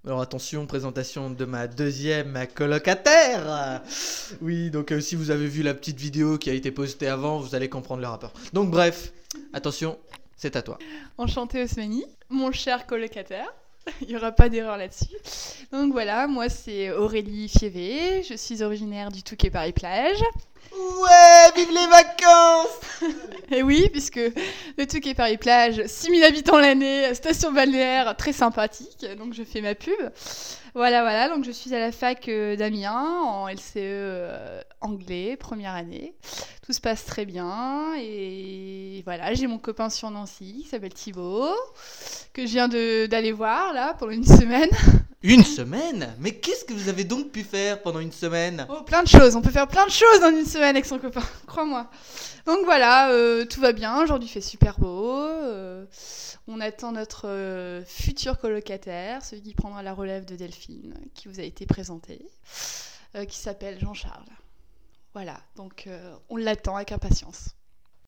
Alors attention, présentation de ma deuxième colocataire. Oui, donc si vous avez vu la petite vidéo qui a été postée avant, vous allez comprendre le rapport. Donc bref, attention, c'est à toi. Enchantée Osmani, mon cher colocataire. Il n'y aura pas d'erreur là-dessus. Donc voilà, moi c'est Aurélie Fievé, je suis originaire du Touquet Paris-Plage. Ouais, vive les vacances! Et oui, puisque le Touquet Paris-Plage, 6000 habitants l'année, station balnéaire très sympathique, donc je fais ma pub. Voilà, donc je suis à la fac d'Amiens, en LCE anglais, première année. Tout se passe très bien, et voilà, j'ai mon copain sur Nancy, qui s'appelle Thibaut, que je viens d'aller voir, là, pendant une semaine. Une semaine? Mais qu'est-ce que vous avez donc pu faire pendant une semaine? Oh, plein de choses, on peut faire plein de choses dans une semaine avec son copain, crois-moi. Donc voilà, tout va bien, aujourd'hui il fait super beau, on attend notre futur colocataire, celui qui prendra la relève de Delphine, qui vous a été présenté, qui s'appelle Jean-Charles. Voilà, donc on l'attend avec impatience.